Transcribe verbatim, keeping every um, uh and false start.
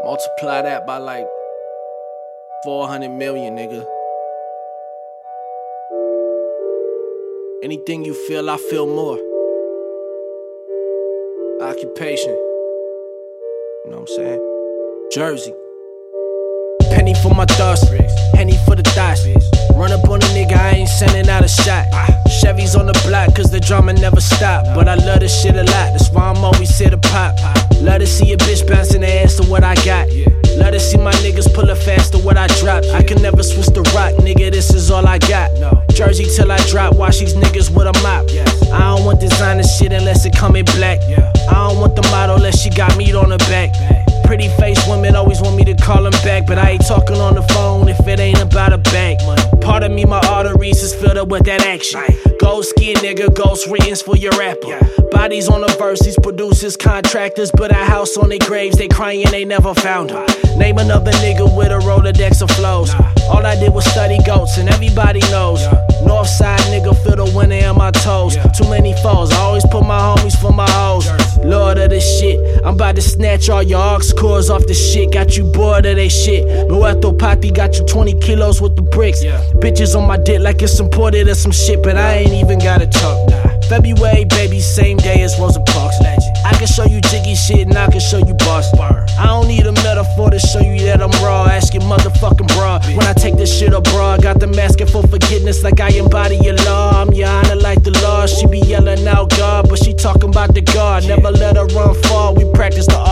Multiply that by like four hundred million, nigga. Anything you feel, I feel more. Occupation. You know what I'm saying? Jersey. Penny for my dust, Henny for the dice. Run up on a nigga, I ain't sending out a shot. Chevy's on the block, cause the drama never stop. But I love this shit a lot, that's why I'm always here to pop. Love to see a bitch bouncing the ass to what I got. Love to see my niggas pull it fast to what I drop. I can never switch the rock, nigga, this is all I got. Jersey till I drop, watch these niggas with a mop. I don't want designer shit unless it come in black. I don't want the model unless she got meat on her back. Pretty face women always want me to call them back, but I ain't talking on the phone if it ain't about a bag. Part of me, my arteries is filled up with that action. Ghost skin nigga, ghost writtens for your rapper. Bodies on the verse, these producers, contractors, but a house on their graves, they crying they never found her. Name another nigga with a Rolodex of flows. All I did was study goats and everybody knows. Northside nigga feel the winter in my toes. Too many foes, I always put my homies for my hoes. Lord of this shit, I'm about to snatch all your aux cores off the shit. Got you bored of they shit. Muerto Papi got you twenty kilos with the bricks. Bitches on my dick like it's imported or some shit, but I ain't even gotta talk. February, baby, same day as Rosa Parks. I can show you jiggy shit and I can show you boss. I don't need a metaphor to show you that I'm raw. Ask your motherfucking bra. When I take this shit abroad, got them asking for forgiveness like I embody your law. I'm your honor like the law. She be yelling out God, but she talking about the God. Never let her run far. We practice the